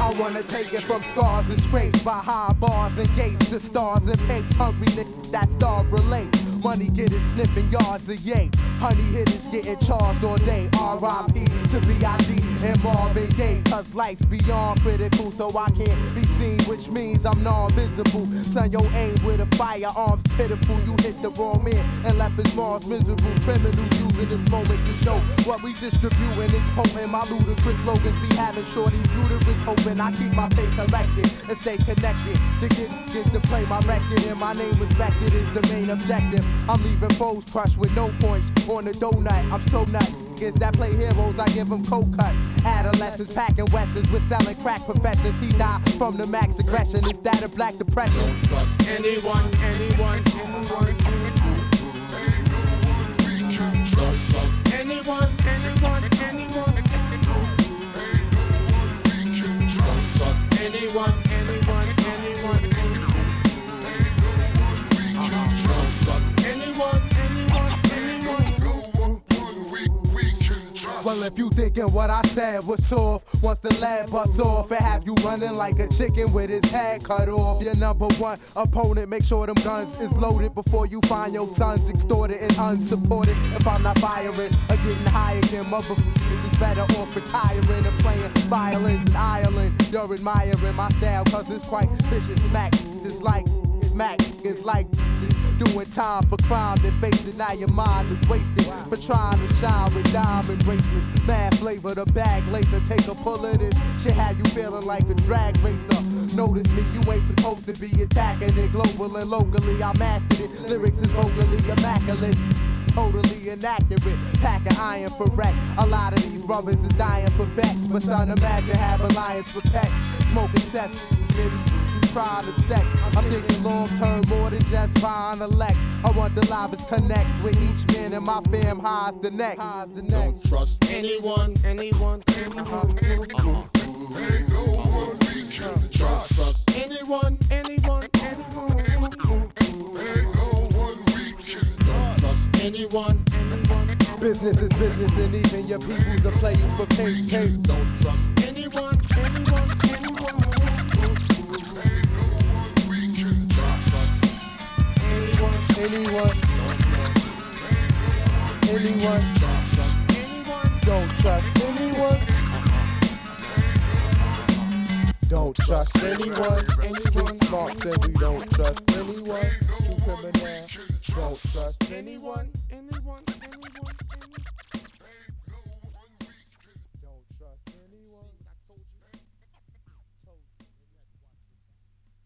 I wanna take it from scars and scrapes, by high bars and gates to stars and pinks. Hungry niggas that starve relate. Money getters sniffing yards of yay. Honey hitters getting charged all day. R.I.P. to B.I.G. and Marvin Gaye. Cause life's beyond critical, so I can't be seen, which means I'm non-visible. Son, your aim with a firearm's pitiful. You hit the wrong man and left his Mars miserable. Criminals using this moment to show what we distributing is potent. My ludicrous slogans be having shorties uterus hoping. I keep my faith collected and stay connected. To get to play my record and my name respected is the main objective. I'm leaving foes crushed with no points on the donut. I'm so nuts. Niggas that play heroes, I give them cold cuts. Adolescents packing Westers with selling crack professions. He died from the max aggression. Is that a black depression? Don't trust anyone. Don't trust anyone. Well, if you thinking what I said was soft, once the lead busts off, it have you running like a chicken with his head cut off. Your number one opponent, make sure them guns is loaded before you find your sons extorted and unsupported. If I'm not firing or getting higher than motherfuckers, it's better off retiring and playing violins in Ireland. You're admiring my style, cause it's quite vicious. Smack, just like smack, it's like doing time for crime that facing now your mind is wasted for trying to shine with diamond bracelets. Mad flavor, the bag lacer, take a pull of this shit had you feeling like a drag racer. Notice me, you ain't supposed to be attacking it global and locally. I mastered it, lyrics is vocally immaculate. Totally inaccurate, packing iron for wreck. A lot of these brothers is dying for bets, but son, imagine having lions for pets. Smoking sets, trying to sex. I'm thinking long term more than just buying a Lex. I want the livest connect with each man in my fam highs the next. Don't trust anyone. Ain't no one we can trust. Trust anyone. Ain't no one we can trust. Anyone. Business is business, and even your peoples are playing for pay tapes. Don't trust anyone. Anyone. Don't trust anyone. Don't trust anyone. Street smart said we don't trust anyone. True criminal. Don't trust anyone.